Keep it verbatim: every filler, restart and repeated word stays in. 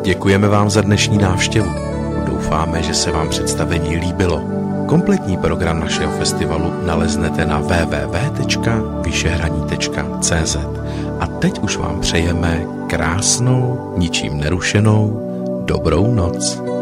Děkujeme vám za dnešní návštěvu. Doufáme, že se vám představení líbilo. Kompletní program našeho festivalu naleznete na w w w tečka vyšehraní tečka c z. A teď už vám přejeme krásnou, ničím nerušenou dobrou noc.